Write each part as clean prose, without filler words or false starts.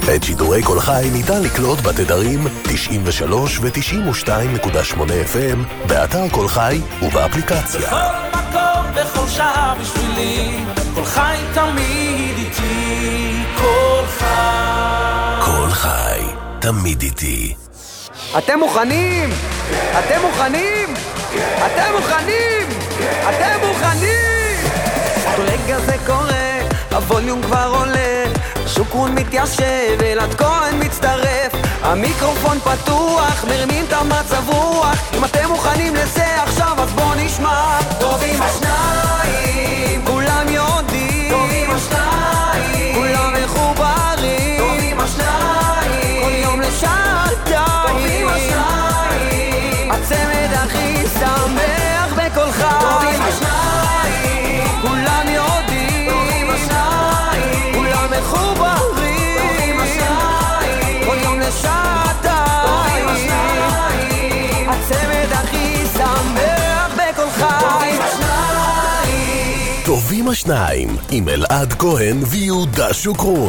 את שידורי כל חי ניתן לקלוט בתדרים 93 ו-92.8 FM, באתר כל חי ובאפליקציה. בכל מקום, בכל שעה בשבילי, כל חי תמיד איתי, כל חי. כל חי, תמיד איתי. אתם מוכנים? אתם מוכנים? אתם מוכנים? אתם מוכנים? רגע זה קורה, הווליום כבר עולה, שוקרון מתיישב, אלעד כהן מצטרף, המיקרופון פתוח, מרמים את המצב רוח. אם אתם מוכנים לזה עכשיו אז בוא נשמע. טובים השניים, כולם יודעים, טובים השניים, כולם מחוברים, טובים השניים, כל יום לשעתיים, טובים השניים, הצמד הכי שמח בכל חי, טובים השניים, כולם יודעים, טובים השניים, כולם מחוברים, טובים השניים, כל יום לשעתיים, טובים השניים, הצמד הכי שמח בכל חי, טובים השניים. טובים השניים עם אלעד כהן ויהודה שוקרון.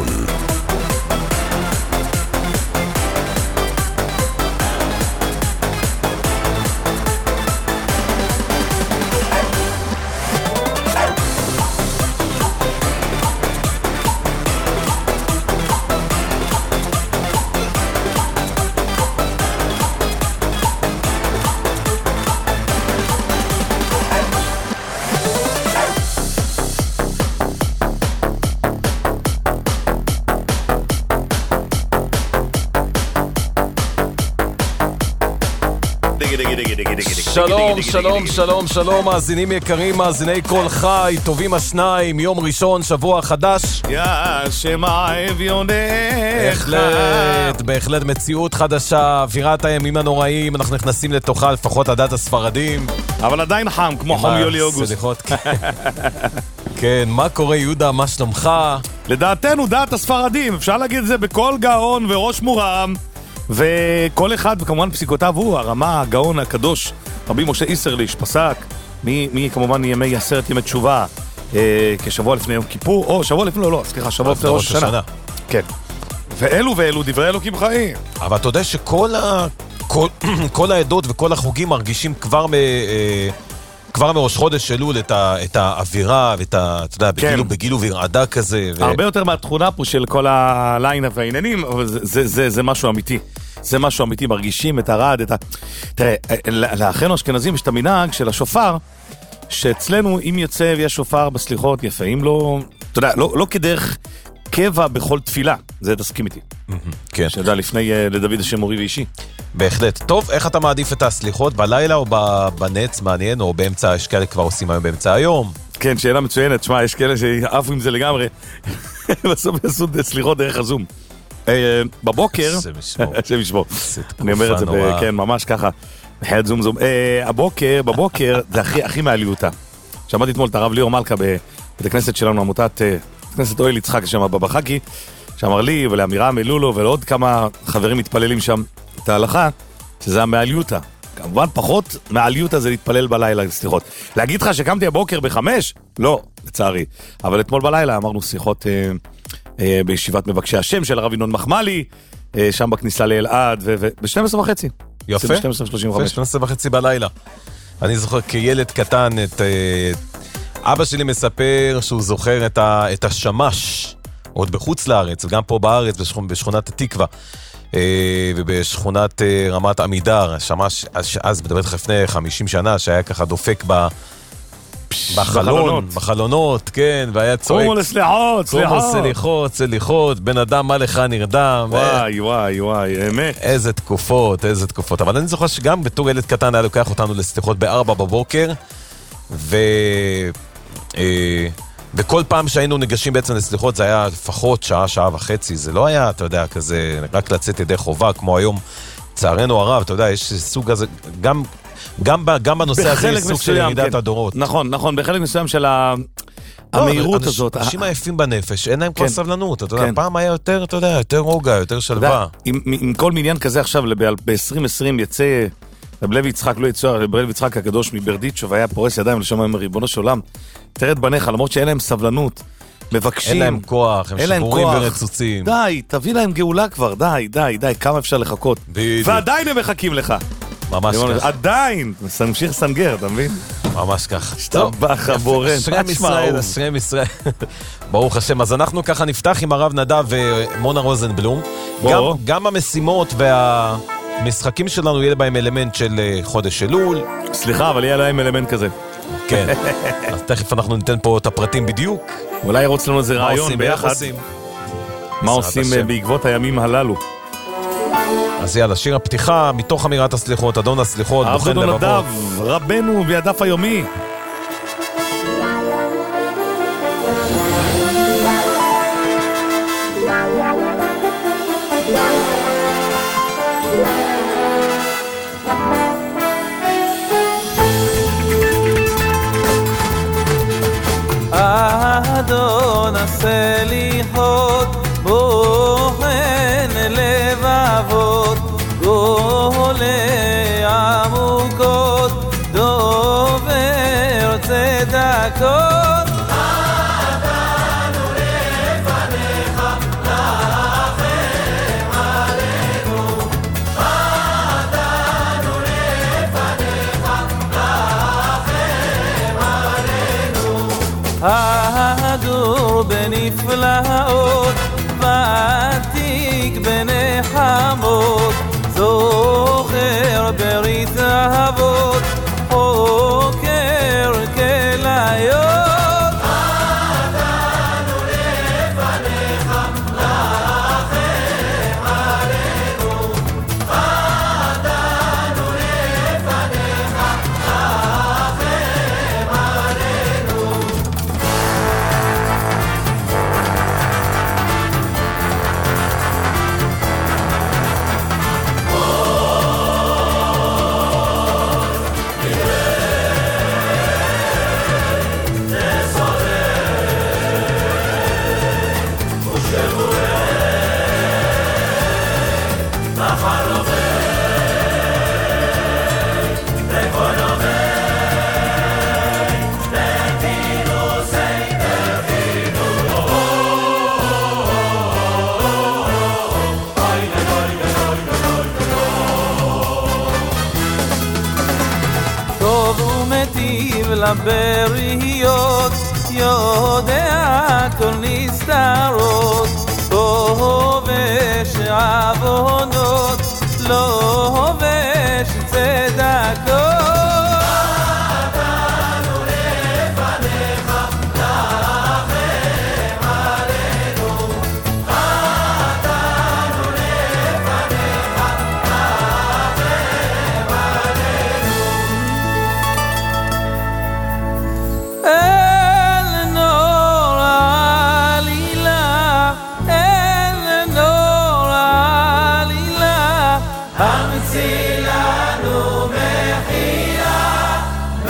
שלום, שלום, שלום, שלום, מאזינים יקרים, מאזיני כל חי, טובים השניים, יום ראשון, שבוע חדש. יא שמה אביונך. בהחלט מציאות חדשה, אווירת הימים הנוראים, אנחנו נכנסים לתוכה, לפחות עדת הספרדים. אבל עדיין חם, כמו חום יולי-אוגוסט. סליחות, כן, מה קורה יהודה, מה שלומך? לדעתנו, דעת הספרדים, אפשר להגיד את זה בכל גאון וראש מורם, וכל אחד, וכמובן פסיקותיו הוא, הרמה, הגאון הקדוש, רבי משה איסרליש, פסק, כמובן ימי 10 ימי תשובה, כשבוע לפני יום כיפור, או שבוע לפני, סליחה, שבוע לפני ראש השנה. כן. ואלו דברי אלוקים חיים. אבל אתה יודע שכל העדות וכל החוגים מרגישים כבר מראש חודש אלול את האווירה ואת אתה יודע, בגיל וברעדה כזה. הרבה יותר מהתכונה פה של כל הליין והעניינים, אבל זה משהו אמיתי. זה משהו אמיתי, מרגישים את הרעד, תראה, לאחינו אשכנזים יש את המנהג של השופר, שאצלנו אם יוצא ויש שופר בסליחות יפה, אם לא, אתה יודע, לא כדרך קבע בכל תפילה, זה תסכים איתי. כן. שידע לפני לדוד השם מורי ואישי. בהחלט. טוב, איך אתה מעדיף את הסליחות? בלילה או בנץ, מעניין, או באמצע, יש כאלה כבר עושים היום באמצע היום? כן, שאלה מצוינת, שמה, יש כאלה שעפו עם זה לגמרי, בסוף יעשו סליחות דרך הזום. בבוקר, השם ישמור, אני אומר את זה, כן, ממש ככה, בחיית זום זום, בבוקר זה הכי מעליותה. שמעתי אתמול את הרב ליאור מלכה בבית הכנסת שלנו, עמותת כנסת אוהל יצחק שם בבא חכי, שאמר לי ולאמירה מלולו ולעוד כמה חברים מתפללים שם את ההלכה, שזה המעליותה. כמובן פחות מעליותה זה להתפלל בלילה, סליחות. להגיד לך שקמתי הבוקר ב5? לא, לצערי. אבל אתמול בלילה אמרנו סליחות בישיבת מבקשי השם של הרב ינון מחמלי, שם בכניסה לאלעד, וב-12:30. יפה, 12:30 בלילה. אני זוכר כילד קטן, אבא שלי מספר שהוא זוכר את השמש, עוד בחוץ לארץ, וגם פה בארץ, בשכונת התקווה, ובשכונת רמת עמידר, השמש, אז מדברת לך לפני 50 שנה, שהיה ככה דופק בחלונות, כן, והיה צועק. קומו לסליחות, סליחות, בן אדם מה לך נרדם. וואי, אמת. איזה תקופות. אבל אני זוכר שגם בתור ילד קטן היה לוקח אותנו לסליחות ב4 בבוקר, וכל פעם שהיינו ניגשים בעצם לסליחות זה היה לפחות שעה וחצי, זה לא היה, אתה יודע, כזה רק לצאת ידי חובה, כמו היום, צערנו הרב, אתה יודע, יש סוג הזה, גם בנושא הזה יש סוג של ירידת הדורות. נכון, בחלק מסוים של המהירות הזאת. אנשים עייפים בנפש, אין להם כבר סבלנות, אתה יודע, פעם היה יותר, אתה יודע, יותר רוגע, יותר שלווה. עם כל מניין כזה עכשיו, ב-2020 יצא רב לוי יצחק, לא יצא, רב לוי יצחק הקדוש מברדיצ'ו, והיה פורס ידיים לשם עם ריבונו של עולם, תרד בניך, למרות שאין להם סבלנות, מבקשים. אין להם כוח, הם שבורים ורצוצים. די, תביא להם גאולה כבר, די, כמה אפשר לחכות. ועדיין הם מחכים לך. ממש כך. עדיין, נמשיך סנגר, אתה מבין? ממש כך. השתבח הבורן. אשריהם ישראל. ברוך השם. אז אנחנו ככה נפתח עם הרב נדב ומונה רוזנבלום. גם המשימות והמשחקים שלנו יהיה בהם אלמנט של חודש אלול. סליחה, אבל יהיה להם אלמנט כזה. כן. אז תכף אנחנו ניתן פה את הפרטים בדיוק. אולי ירוץ לנו איזה רעיון ביחד. מה עושים בעקבות הימים הללו? אז יאללה, שיר הפתיחה מתוך אמירת הסליחות, אדון הסליחות, בוחן לבבות. אדון נדב, רבנו בידף היומי. אדון הסליחות, בוחן לבבות, גולה עמוקות, דובר צדקות. אדנו לפניך, לחם עלינו. אדנו לפניך, לחם עלינו. הדור בנפלאות, ותיק בנחמות, זוכר ברית אהבות, חוקר כליות. אדנו לפניך, לחם עלינו. אדנו לפניך, לחם עלינו. טוב ומטיב לבריות, יודע כל נסתרות, כובש עוונות, לא הובש צדקות. אדנו לפניך, לחם עלינו. אדנו לפניך, לחם עלינו. אל נור העלילה, אל נור העלילה, המציא לנו מחילה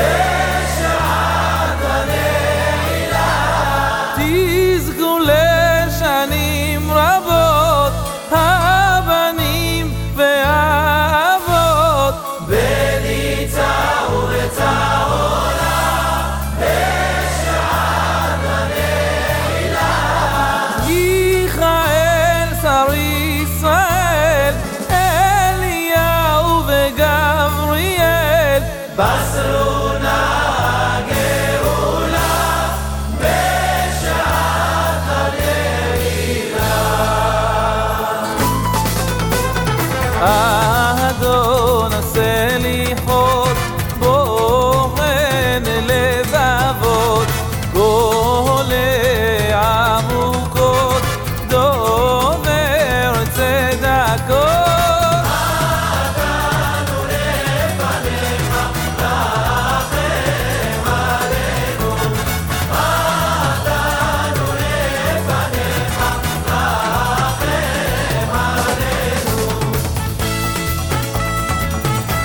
בשעת הנעילה. תזכו לשנים רבות, הבנים והאבות, בניצה ובצהולה בשעת הנעילה. מיכאל שר ישראל, אליהו וגבריאל, בסרו נא גאולה בשעת הנעילה. אדון הסליחות, בוחן לבבות, גולה עמוקות, דובר צדקות. אדנו לפניך, לחם עלינו. אדנו לפניך, לחם עלינו.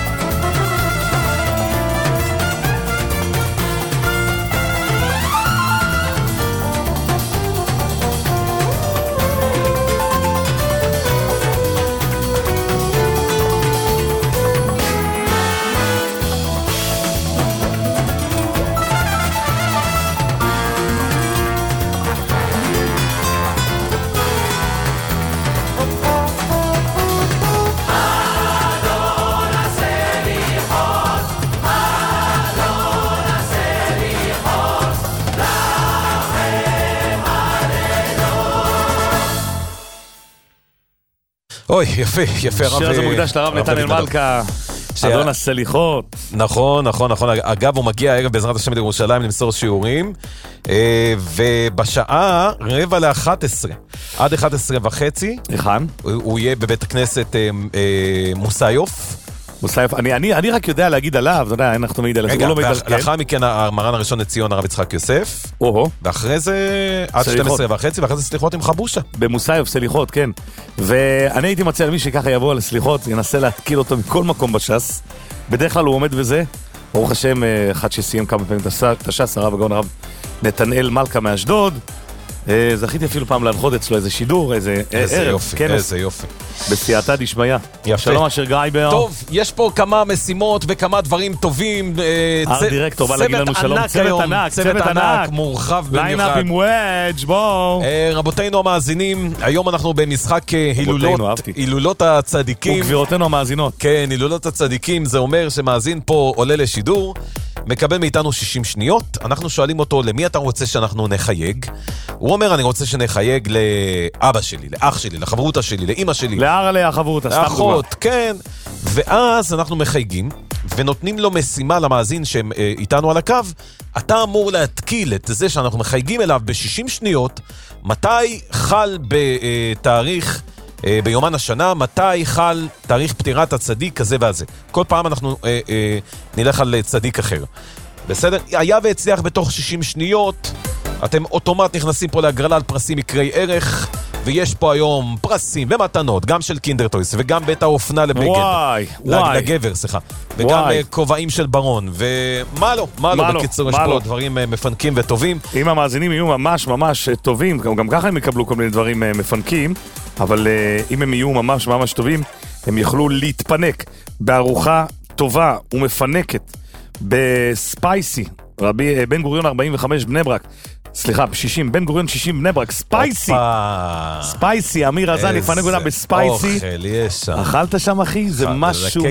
אוי, יפה, יפה. השיר הזה מוקדש לרב נתנאל מלכה, אדון הסליחות. נכון, נכון, נכון. אגב, הוא מגיע הערב בעזרת השם לירושלים למסור שיעורים, ובשעה 10:45, עד 11:30, היכן? הוא יהיה בבית הכנסת מוסאיוף. אני רק יודע להגיד עליו, אתה יודע, אנחנו מעיד על זה. רגע, לאחר מכן המרן הראשון לציון, הרב יצחק יוסף, ואחרי זה עד 12:30, ואחרי זה סליחות עם חבושה. במוסאיוף, סליחות, כן. ואני הייתי מציע למי שככה יבוא לסליחות, ינסה להתקיל אותו מכל מקום בש"ס. בדרך כלל הוא עומד בזה. ברוך השם, אחד שסיים כמה פעמים את הש"ס, הרב הגאון הרב נתנאל מלכה מאשדוד. זכיתי אפילו פעם להנחות אצלו איזה שידור, איזה יופי, כנס. איזה יופי. בסייעתא דשמיא. יפה. שלום אשר גרייבר. טוב, יש פה כמה משימות וכמה דברים טובים. דירקטור בא להגיד לנו שלום. צוות ענק, מורחב במיוחד. ליינאפ עם וודג', בואו. רבותינו המאזינים, היום אנחנו במשחק הילולות הצדיקים. וגבירותינו המאזינות. כן, הילולות הצדיקים, זה אומר שמאזין פה עולה לשידור, מקבל מאיתנו 60 שניות, אנחנו שואלים אותו למי אתה רוצה שאנחנו נחייג. הוא אומר, אני רוצה שנחייג לאבא שלי, לאח שלי, לחברותה שלי, לאמא שלי. לארלה החברותה, סתם דוגמה. לאחות, כן. ואז אנחנו מחייגים, ונותנים לו משימה למאזין שהם איתנו על הקו, אתה אמור להתקיל את זה שאנחנו מחייגים אליו ב-60 שניות, מתי חל בתאריך, ביומן השנה, מתי חל תאריך פטירת הצדיק כזה והזה. כל פעם אנחנו נלך על צדיק אחר. בסדר? היה והצליח בתוך 60 שניות, אתם אוטומט נכנסים פה להגרלה על פרסים מקרי ערך, ויש פה היום פרסים ומתנות, גם של קינדרטויס, וגם בית האופנה לבגד. וואי. לגבר, סליחה. וגם כובעים של ברון, ומה לא, בקיצור, יש פה דברים מפנקים וטובים. אם המאזינים יהיו ממש ממש טובים, גם ככה הם יקבלו כל מיני דברים מפנקים, אבל אם הם יהיו ממש ממש טובים, הם יוכלו להתפנק בארוחה טובה ומפנקת, בספייסי, רבי בן גוריון 45 בני ברק, סליחה, 60, בן גוריון 60 בני ברק, ספייסי. ספייסי, אמיר רזן יפנק אותה בספייסי. אוכל, יש שם. אכלת שם, אחי? זה משהו.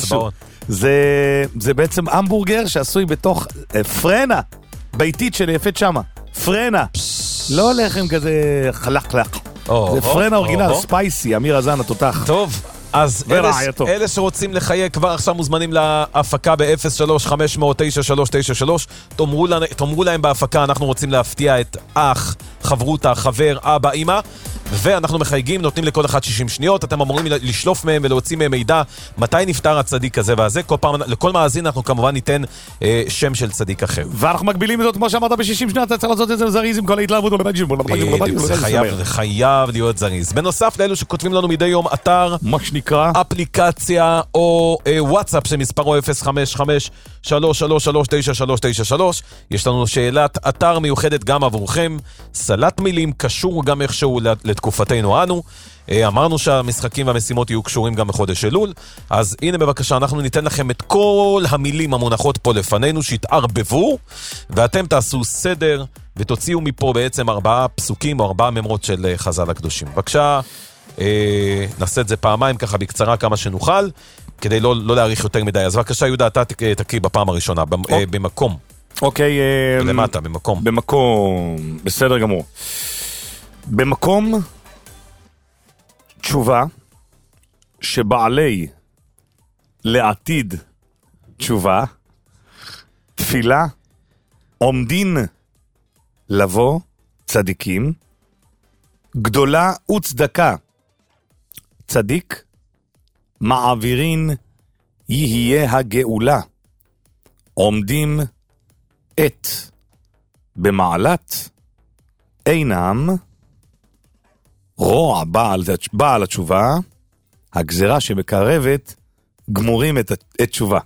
זה בעצם המבורגר שעשוי בתוך פרנה ביתית של יפת שמה. פרנה. לא לחם כזה חלק. זה פרנה אורגינל, ספייסי, אמיר רזן התותח. טוב. אז אלה שרוצים לחייג כבר עכשיו מוזמנים להפקה ב-03-500-9393. תאמרו להם בהפקה, אנחנו רוצים להפתיע את אח, חברותה, חבר, אבא, אמא, ואנחנו מחייגים, נותנים לכל אחד 60 שניות, אתם אמורים לשלוף מהם ולהוציא מהם מידע מתי נפטר הצדיק הזה והזה. כל פעם, לכל מאזין אנחנו כמובן ניתן שם של צדיק אחר. ואנחנו מגבילים את זאת, כמו שאמרת, ב-60 שניות, אתה צריך לעשות את זה זריז עם כל ההתלהבות. זה חייב להיות זריז. בנוסף לאלו שכותבים לנו מדי יום אתר, מה שנקרא אפליקציה או וואטסאפ שמספרו 055-333-9393. יש לנו שאלת אתר מיוחדת גם עבורכם, סלט מילים קשור גם איכשהו לתקופתנו אנו. אמרנו שהמשחקים והמשימות יהיו קשורים גם בחודש אלול, אז הנה בבקשה, אנחנו ניתן לכם את כל המילים המונחות פה לפנינו שיתערבבו, ואתם תעשו סדר ותוציאו מפה בעצם 4 פסוקים או 4 ממרות של חז"ל הקדושים. בבקשה, נעשה את זה פעמיים ככה בקצרה כמה שנוכל, כדי לא להאריך יותר מדי. אז בבקשה יהודה, אתה תקריא בפעם הראשונה, במקום. אוקיי. למטה, במקום. במקום, בסדר גמור. במקום תשובה שבעלי לעתיד תשובה, תפילה, עומדין לבוא צדיקים, גדולה וצדקה, צדיק, מעבירין יהיה הגאולה, עומדים את במעלת, אינם רוע בעל התשובה, הגזרה שמקרבת, גמורים את תשובה.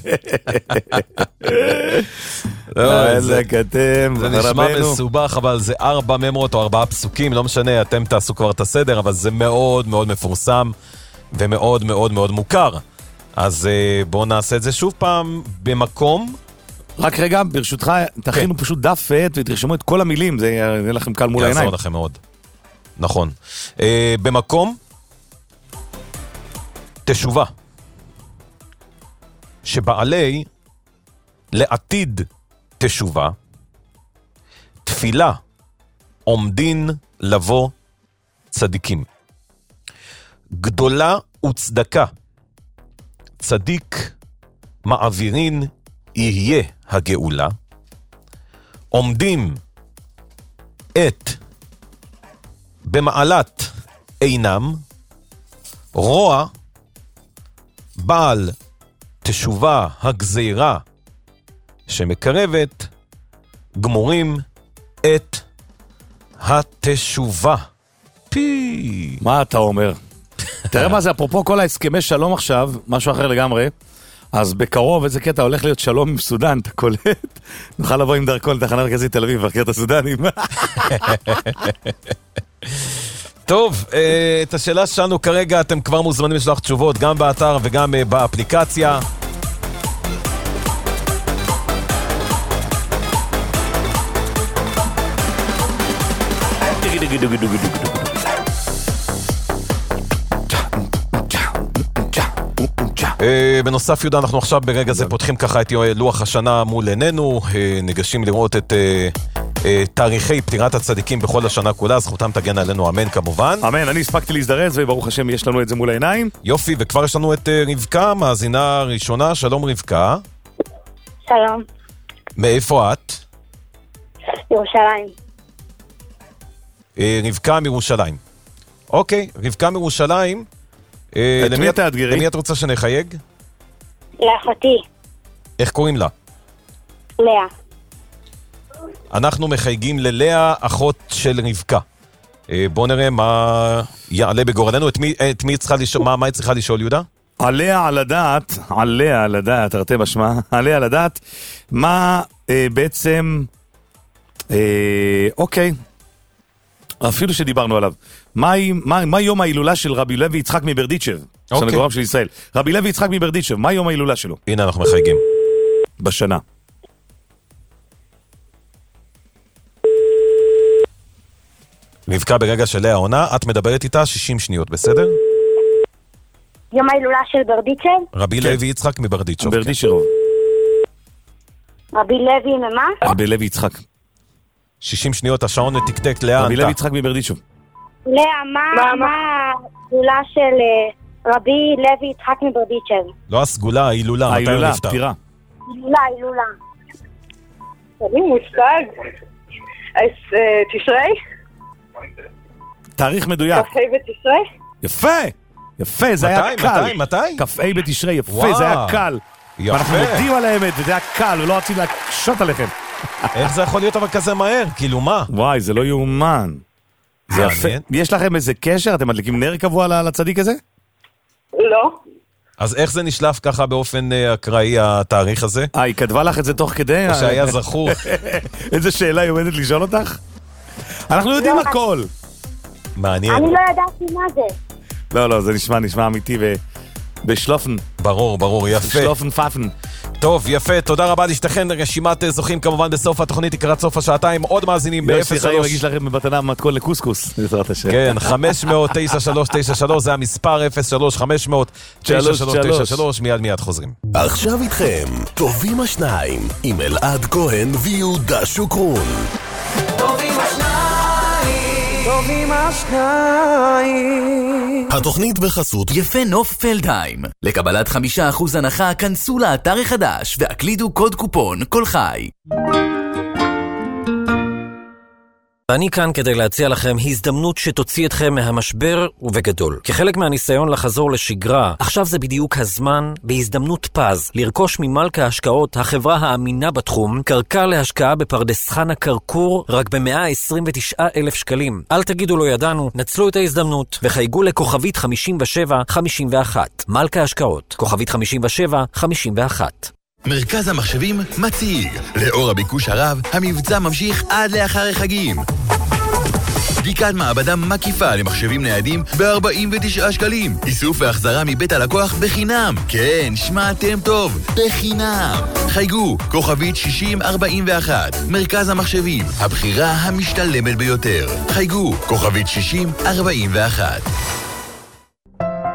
זה נשמע מסובך, אבל זה 4 ממרות או 4 פסוקים, לא משנה, אתם תעשו כבר את הסדר, אבל זה מאוד מאוד מפורסם ומאוד מאוד מאוד מוכר. אז בואו נעשה את זה שוב פעם. במקום, רק רגע, ברשותך, תכינו פשוט דף ותרשמו את כל המילים, זה יהיה לכם קל מול העיניים. יעזור לכם מאוד. נכון. במקום, תשובה שבעלי לעתיד תשובה, תפילה, עומדין לבוא צדיקים. גדולה וצדקה. צדיק מעבירין יהיה הגאולה. עומדים את במעלת אינם. רוע בעל תשובה הגזירה שמקרבת. גמורים את התשובה. פי. מה אתה אומר? תראה מה זה, אפרופו כל ההסכמי שלום עכשיו, משהו אחר לגמרי, אז בקרוב איזה קטע הולך להיות שלום עם סודן, אתה קולט? נוכל לבוא עם דרכון לתחנה מרכזית תל אביב ולהכיר את הסודנים. טוב, את השאלה שלנו כרגע אתם כבר מוזמנים לשלוח תשובות גם באתר וגם באפליקציה. בנוסף יהודה, אנחנו עכשיו ברגע זה פותחים ככה את לוח השנה מול עינינו, ניגשים לראות את תאריכי פטירת הצדיקים בכל השנה כולה, זכותם תגן עלינו, אמן כמובן. אמן, אני הספקתי להזדרז וברוך השם יש לנו את זה מול העיניים. יופי, וכבר יש לנו את רבקה, מאזינה ראשונה. שלום רבקה. שלום. מאיפה את? ירושלים. רבקה מירושלים. אוקיי, רבקה מירושלים. למי אתה אתגרי? למי את רוצה שנחייג? לאחותי. איך קוראים לה? לאה. אנחנו מחייגים ללאה, אחות של רבקה. בוא נראה מה יעלה בגורלנו. את מי צריכה לשאול? מה היא צריכה לשאול, יהודה? עליה על הדעת, תרתי משמע, עליה על הדעת, מה בעצם, אוקיי, אפילו שדיברנו עליו, מה יום ההילולה של רבי לוי יצחק מברדיצ'ב, סנגורם של ישראל, רבי לוי יצחק מברדיצ'ב, מה יום ההילולה שלו? הנה אנחנו מחייגים. בשנה. רבקה, ברגע של לאה עונה, את מדברת איתה 60 שניות, בסדר? יום ההילולה של ברדיצ'ב? רבי לוי יצחק מברדיצ'ב. ברדיצ'ב. רבי לוי ממה? רבי לוי יצחק. 60 שניות, השעון תקתק, לאה ענתה. רבי לוי יצחק מברדיצ'ב. לאה, מה ההילולה של רבי לוי יצחק מברדיצ'ב? לא הסגולה, ההילולה. ההילולה, פטירה. הילולה. אני מושג. תשרי? תאריך מדויק. כ"ה בתשרי? יפה, זה היה קל. מתי? כ"ה בתשרי, יפה, זה היה קל. ואנחנו מודים על האמת, וזה היה קל, ולא רציתי להקשות עליכם. איך זה יכול להיות אבל כזה מהר? כאילו מה? וואי, זה לא יאומן. זה יפה. יש לכם איזה קשר? אתם מדליקים נר קבוע לצדיק הזה? לא. אז איך זה נשלף ככה באופן אקראי התאריך הזה? היא כתבה לך את זה תוך כדי? או שהיה זכור? איזה שאלה היא עומדת לשאול אותך? אנחנו יודעים הכל. מעניין. אני לא ידעתי מה זה. לא, זה נשמע אמיתי בשלופן. ברור, יפה. שלופן פאפן. טוב, יפה, תודה רבה. להשתכן רשימת זוכים כמובן בסוף התוכנית, יקרת סוף השעתיים. עוד מאזינים ב-03. סליחה, אני מגיש לכם במתנה מתכון לקוסקוס. כן, 500-9393, זה המספר 03-500-9393. מיד חוזרים. עכשיו איתכם, טובים השניים, עם אלעד כהן ויהודה שוקרון. טובים השניים. התוכנית בחסות יפה נוף פלדהיים. לקבלת 5% הנחה, כנסו לאתר החדש והקלידו קוד קופון כל חי. אני כאן כדי להציע לכם הזדמנות שתוציא אתכם מהמשבר ובגדול. כחלק מהניסיון לחזור לשגרה, עכשיו זה בדיוק הזמן, בהזדמנות פז, לרכוש ממלכה השקעות, החברה האמינה בתחום, קרקע להשקעה בפרדס חנה קרקור, רק ב-129,000 שקלים. אל תגידו לא ידענו, נצלו את ההזדמנות, וחייגו לכוכבית 5751. מלכה השקעות, כוכבית 5751. מרכז המחשבים מציג. לאור הביקוש הרב, המבצע ממשיך עד לאחר החגים. בדיקת מעבדה מקיפה למחשבים ניידים ב-49 שקלים. איסוף והחזרה מבית הלקוח בחינם. כן, שמעתם טוב, בחינם. חייגו, כוכבית 6041. מרכז המחשבים, הבחירה המשתלמת ביותר. חייגו, כוכבית 6041.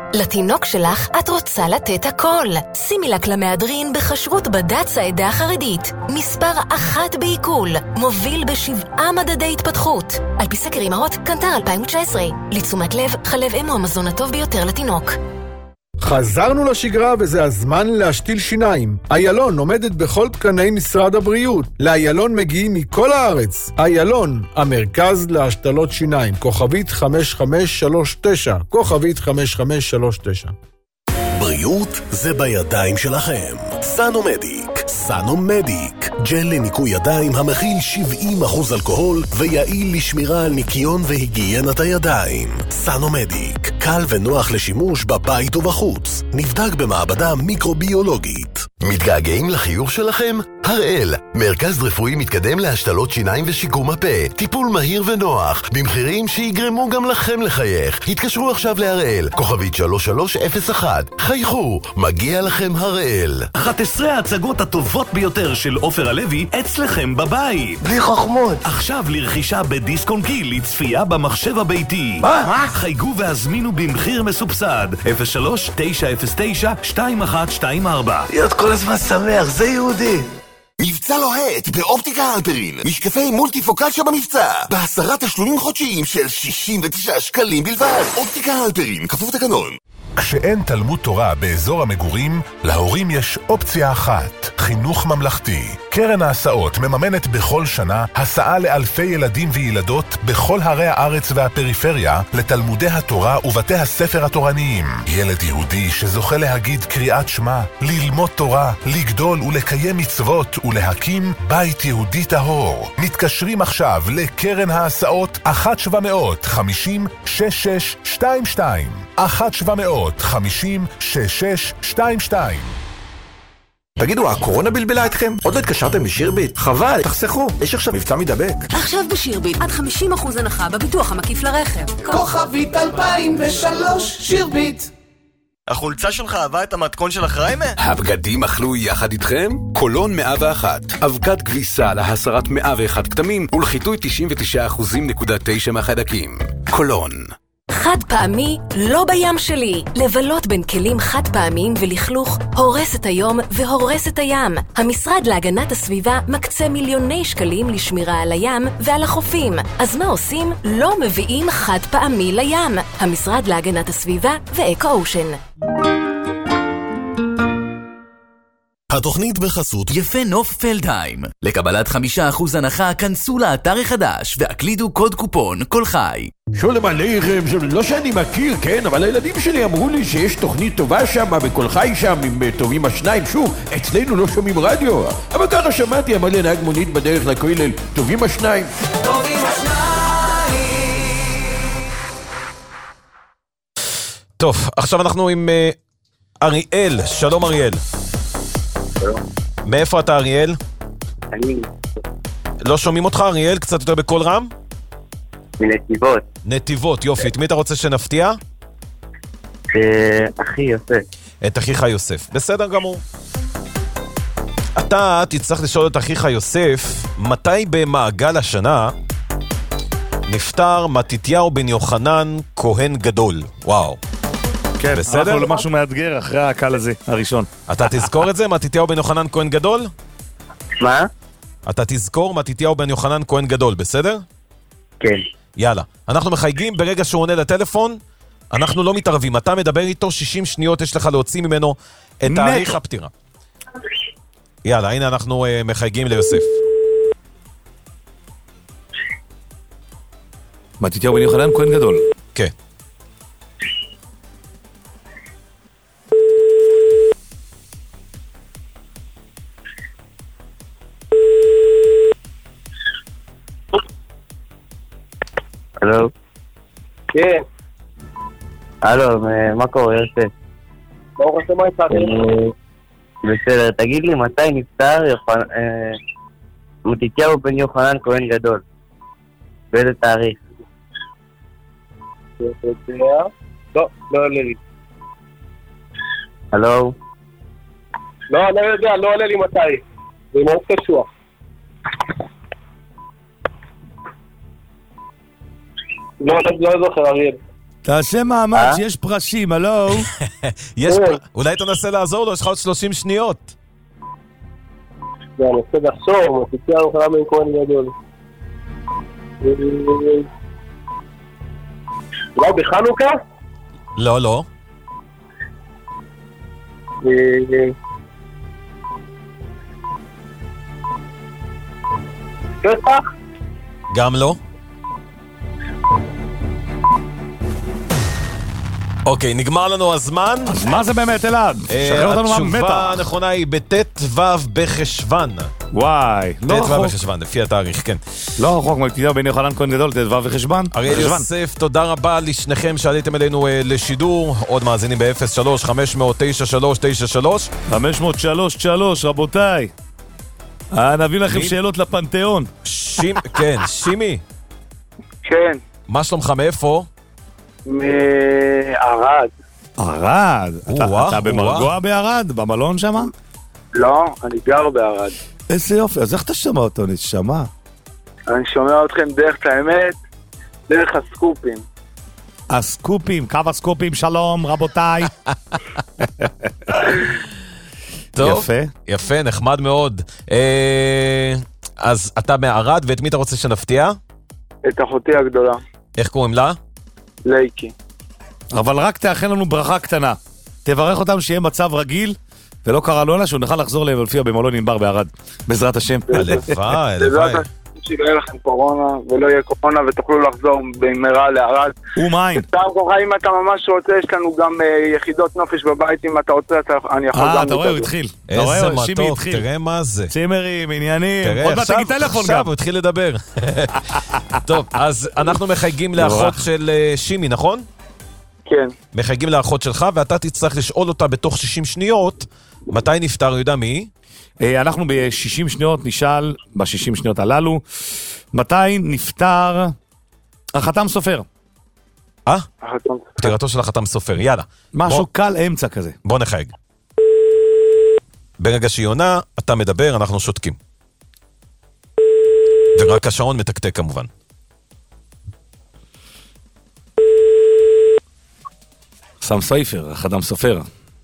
לתינוק שלך את רוצה לתת הכל. סימילק למהדרין בכשרות בד"ץ העדה החרדית. מספר 1 בעיכול. מוביל ב7 מדדי התפתחות. על פי סקר אמהות, קנטר 2019. לתשומת לב, חלב אם הוא המזון הטוב ביותר לתינוק. חזרנו לשגרה וזה הזמן להשתיל שיניים. איילון עומדת בכל תקני משרד הבריאות. לאיילון מגיעים מכל הארץ. איילון, המרכז להשתלות שיניים. כוכבית 5539. כוכבית 5539. בריאות זה בידיים שלכם. סנומדיק. סנומדיק. ג'ל לניקוי ידיים המכיל 70% אלכוהול ויעיל לשמירה על ניקיון והיגיינת הידיים. סנומדיק. קל ונוח לשימוש בבית ובחוץ. נבדק במעבדה מיקרוביולוגית. מתגעגעים לחיוך שלכם? הראל, מרכז רפואי מתקדם להשתלות שיניים ושיקום הפה. טיפול מהיר ונוח, במחירים שיגרמו גם לכם לחייך. התקשרו עכשיו להראל, כוכבית 3301. חייכו, מגיע לכם הראל. 11 ההצגות הטובות ביותר של עופר הלוי אצלכם בבית. בלי חוכמות. עכשיו לרכישה בדיסק-און קי לצפייה במחשב הביתי. מה? חייגו והזמינו במחיר מסובסד. 03-909-2124. להיות כל הזמן שמח, זה יהודי. מבצע לוהט באופטיקה הלפרין. משקפי מולטיפוקל שבמבצע. ב10 תשלומים חודשיים של 69 שקלים בלבד. אופטיקה הלפרין, כפוף תקנון. כשאין תלמוד תורה באזור המגורים, להורים יש אופציה אחת, חינוך ממלכתי. קרן ההסעות מממנת בכל שנה הסעה לאלפי ילדים וילדות בכל ערי הארץ והפריפריה לתלמודי התורה ובתי הספר התורניים. ילד יהודי שזוכה להגיד קריאת שמע, ללמוד תורה, לגדול ולקיים מצוות ולהקים בית יהודי טהור. מתקשרים עכשיו לקרן ההסעות 1-750-6622 1-750-6622. תגידו, הקורונה בלבלה אתכם? עוד לא התקשרתם בשירביט? חבל, תחסכו, יש עכשיו מבצע מדבק. עכשיו בשירביט, עד 50% הנחה בביטוח המקיף לרכב. כוכבית 2003, שירביט. החולצה שלך אהבה את המתכון של החריימה? הבגדים אכלו יחד איתכם? קולון 101. אבקת כביסה להסרת 101 כתמים ולחיטוי 99.9% מהחיידקים. קולון. חד פעמי, לא בים שלי. לבלות בין כלים חד פעמיים ולכלוך הורס את היום והורס את הים. המשרד להגנת הסביבה מקצה מיליוני שקלים לשמירה על הים ועל החופים. אז מה עושים? לא מביאים חד פעמי לים. המשרד להגנת הסביבה ואקו-אושן. התוכנית בחסות יפה נוף פלדהיים. לקבלת 5% הנחה, כנסו לאתר החדש והקלידו קוד קופון כל חי. שולם עליכם, לא שאני מכיר, כן, אבל הילדים שלי אמרו לי שיש תוכנית טובה שם, בכל חי שם, עם טובים השניים. שוב, אצלנו לא שומעים רדיו, אבל ככה שמעתי, אמר לי נהג מונית בדרך לכולל, טובים השניים. טובים השניים. טוב, עכשיו אנחנו עם אריאל. שלום אריאל. מאיפה אתה אריאל? אני... לא שומעים אותך אריאל? קצת יותר בקול רם? מנתיבות. נתיבות, יופי. את מי אתה רוצה שנפתיע? אחי יוסף. את אחיך יוסף. בסדר גמור. אתה תצטרך לשאול את אחיך יוסף, מתי במעגל השנה נפטר מתתיהו בן יוחנן כהן גדול? וואו. כן, בסדר? אנחנו למשהו מאתגר אחרי הקל הזה, הראשון. אתה תזכור את זה, מתתיהו בן יוחנן כהן גדול? מה? אתה תזכור מתתיהו בן יוחנן כהן גדול, בסדר? כן. יאללה. אנחנו מחייגים ברגע שהוא עונה לטלפון, אנחנו לא מתערבים. אתה מדבר איתו 60 שניות, יש לך להוציא ממנו את תאריך הפטירה. יאללה, הנה אנחנו מחייגים ליוסף. מתתיהו בן יוחנן כהן גדול. כן. הלו? כן. הלו, מה קורה, יוסף? ברוך השם, מה איתך? בסדר, תגיד לי מתי נפטר מתתיהו בן יוחנן כהן גדול? באיזה תאריך? לא עולה לי. הלו? לא, אני לא יודע, לא עולה לי מתי. זה מאוד קשוח. לא זוכר, אריאל. תעשה מאמץ, יש פרשים, הלו? אולי תנסה לעזור לו, יש לך עוד 30 שניות. אני רוצה לחשוב, תציע לנו חלם עם כהן גדול. אולי בחנוכה? לא, לא. פסח? גם לא. אוקיי, נגמר לנו הזמן. אז מה זה באמת, אלעד? שחרר אותנו מהמתח. התשובה הנכונה היא בט"ו בחשוון. וואי, לא רחוק. ט"ו בחשוון, לפי התאריך, כן. לא רחוק, מקטידה בין יוחנן כהן גדול, ט"ו בחשוון. אריאל יוסף, תודה רבה לשניכם שעליתם אלינו לשידור. עוד מאזינים ב-03-500-9393. 500-333, רבותיי. נביא לכם שאלות לפנתיאון. כן, שימי. כן. מה שלומך, מאיפה? מערד. ערד? אתה במרגוע בערד? במלון שמה? לא, אני גר בערד. איזה יופי, אז איך אתה שומע אותו, נשמע? אני שומע אתכם דרך את האמת, דרך הסקופים. הסקופים, קו הסקופים, שלום רבותיי. טוב, יפה. יפה, נחמד מאוד. אז אתה מערד, ואת מי אתה רוצה שנפתיע? את אחותי הגדולה. איך קוראים לה? לייקי. אבל רק תאחל לנו ברכה קטנה. תברך אותם שיהיה מצב רגיל, ולא קרה לו לה שהוא נוכל לחזור להופיע במלון ענבר בערד. בעזרת השם. הלוואי, הלוואי. שיהיה לכם קורונה, ולא יהיה קורונה, ותוכלו לחזור במהרה לערד. ומים. סתם ככה, אם אתה ממש רוצה, יש לנו גם יחידות נופש בבית, אם אתה רוצה, אני יכול גם... אתה רואה, הוא התחיל. איזה מתוק, תראה מה זה. צימרים, עניינים. עוד מעט תגיד טלפון גם. עכשיו הוא התחיל לדבר. טוב, אז אנחנו מחייגים לאחות של שימי, נכון? כן. מחייגים לאחות שלך, ואתה תצטרך לשאול אותה בתוך 60 שניות, מתי נפטר, יודע מי? אנחנו ב-60 שניות נשאל, ב-60 שניות הללו, מתי נפטר החתם סופר? פטירתו של החתם סופר, יאללה. משהו קל אמצע כזה. בוא נחייג. ברגע שהיא עונה, אתה מדבר, אנחנו שותקים. ורק השעון מתקתק כמובן. חתם סופר, החתם סופר.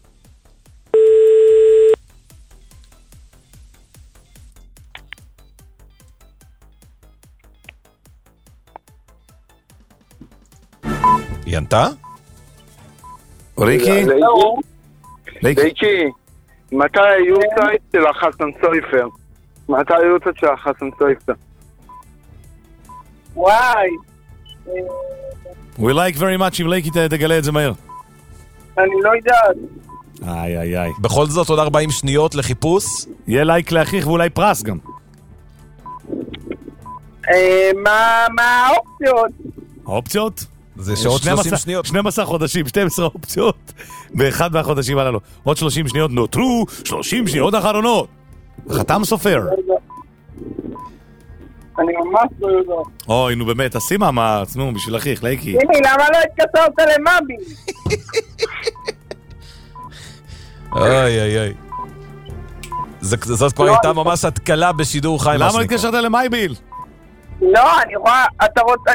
היא ענתה? ריקי? ריקי, מתי היורצייט של החסן סופר? מתי היורצייט של החסן סופר? וואי. We like very much אם לייקי תגלה את זה מהר. אני לא יודעת. איי. בכל זאת עוד 40 שניות לחיפוש. יהיה לייק לאחיך ואולי פרס גם. מה האופציות? האופציות? זה שעוד 30 שניות. 12 חודשים, 12 אופציות באחד מהחודשים הללו. עוד 30 שניות נותרו, 30 שניות אחרונות. חתם סופר. אני ממש לא יודע. אוי, נו באמת, עשי מאמץ, נו, בשביל אחיך, לייקי. שימי, למה לא התקצרת למאבי? אוי. זאת כבר הייתה ממש התקלה בשידור חי. למה התקשרת למייביל? לא, אני רואה, אתה רוצה,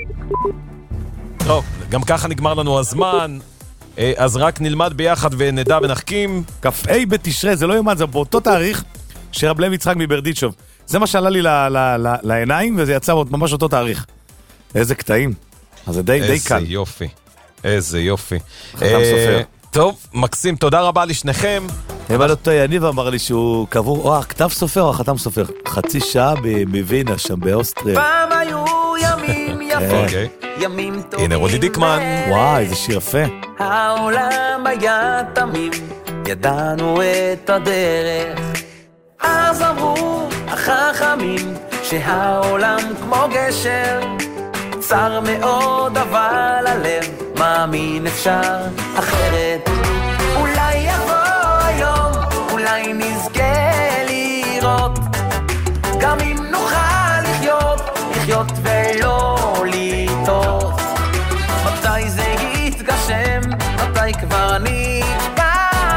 טוב, גם ככה נגמר לנו הזמן, אז רק נלמד ביחד ונדע ונחכים. כ"ה בתשרי, זה לא יומן, זה באותו תאריך שרב לוי יצחק מברדיצ'וב. זה מה שעלה לי לעיניים, וזה יצא ממש אותו תאריך. איזה קטעים. אז זה די קל. איזה יופי. איזה יופי. חתם סופר. טוב, מקסים, תודה רבה לשניכם. אבל אותו יניב אמר לי שהוא קבור, או הכתב סופר או החתם סופר. חצי שעה בווינה שם באוסטריה. פעם היו ימים יפים, ימים טובים. הנה רודי דיקמן. וואי, זה שיר יפה. העולם היה תמים, ידענו את הדרך. אז אמרו החכמים שהעולם כמו גשר, צר מאוד אבל הלב מאמין אפשר אחרת. אולי יבוא היום, אולי נזכה לראות, גם אם נוכל לחיות ולא לטעות. מתי זה יתגשם, מתי כבר נתקיים,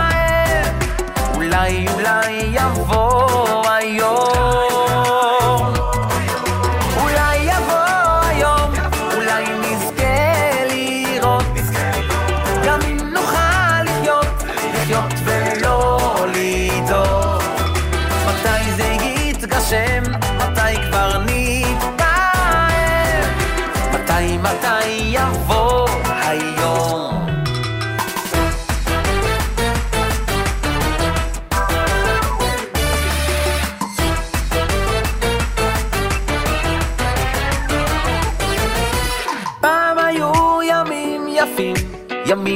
אולי יבוא היום, אולי יבוא היום, אולי נזכה לראות,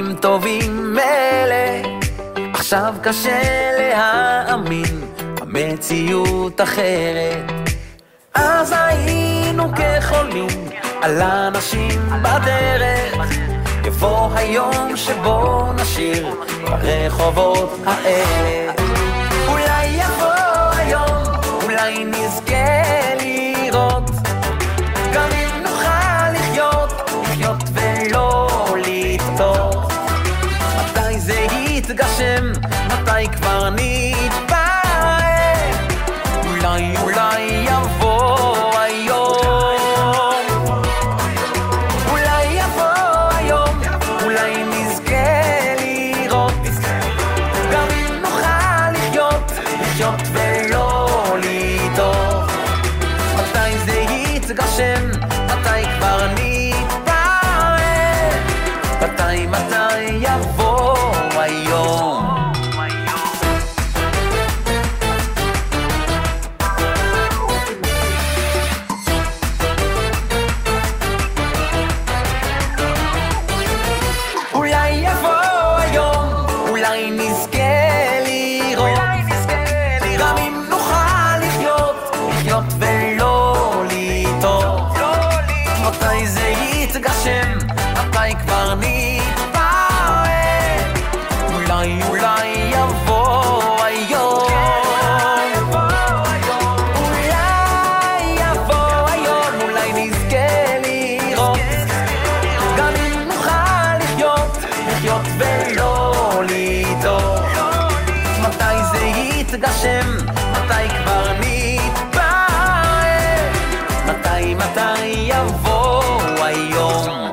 ימים טובים מאלה, עכשיו קשה להאמין, המציאות אחרת. אז היינו כחולים על אנשים בדרך, יבוא היום שבו נשיר ברחובות האלה. אולי יבוא היום, אולי נזכה לראות, גם אם נוכל לחיות ולא לטעות. מתי זה יתגשם, מתי כבר נתפעל, אולי יבוא היום, אולי יבוא היום, אולי נזכה לראות, גם אם נוכל לחיות ולא לטעות. מתי זה יתגשם, מתי כבר נתפעל, מתי יבוא היום. אולי יבוא היום, אולי נזכה לראות, גם אם נוכל לחיות ולא לטעות. מתי זה יתגשם, מתי כבר נתפעל, אולי יבוא היום, אולי יבוא היום, אולי נזכה לראות, גם אם נוכל לחיות ולא לטעות. מתי זה יתגשם, מתי כבר נתפעל, מתי יבוא היום.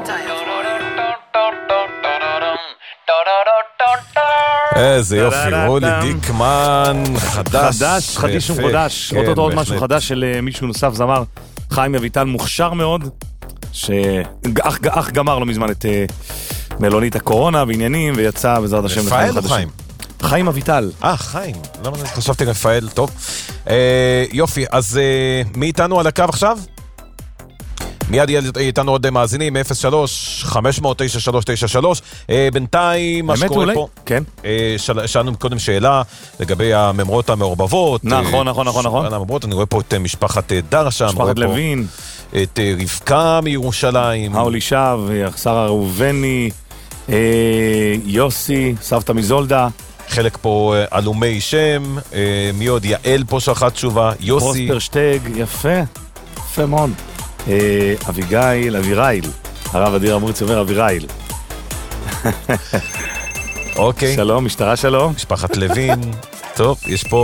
איזה יופי, רולי דיקמן, חדש, חדיש ומחודש, עוד משהו חדש של מישהו נוסף, זמר חיים אביטל, מוכשר מאוד, שאך גמר לא מזמן את מלונית הקורונה ועניינים, ויצא בעזרת השם רפאל או חיים? חיים אביטל. חיים, למה חשבתי רפאל, טוב. יופי, מי איתנו על הקו עכשיו? מיד איתנו עוד מאזינים, 03-500-9393. בינתיים, מה שקורה פה, כן. שאלנו קודם שאלה לגבי הממרות המעורבבות. נכון. אני רואה פה את משפחת דר שם. משפחת לוין. את רבקה מירושלים. האולי שב, שרה ראובני, יוסי, סבתא מזולדה. חלק פה אלומי שם, מי עוד? יעל פה שלחה תשובה, יוסי. פרוספר שטג, יפה מאוד. אביגיל, אבירייל. הרב אדיר אמריץ אומר אבירייל. אוקיי. שלום, משטרה שלום. משפחת לוין. טוב,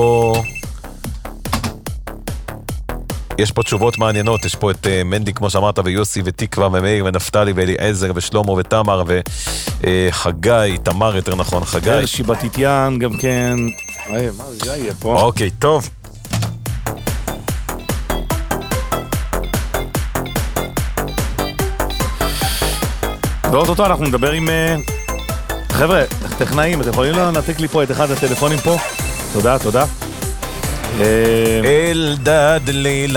יש פה תשובות מעניינות, יש פה את מנדי כמו שאמרת, ויוסי ותקווה ומאיר ונפתלי ואליעזר ושלמה ותמר וחגי, תמר יותר נכון, חגי. הרשי בתיתיין גם כן. מה זה יהיה פה? אוקיי, טוב. ואותו אנחנו נדבר עם... חבר'ה, טכנאים, אתם יכולים לנתק לי פה את אחד הטלפונים פה? תודה. אלדד לי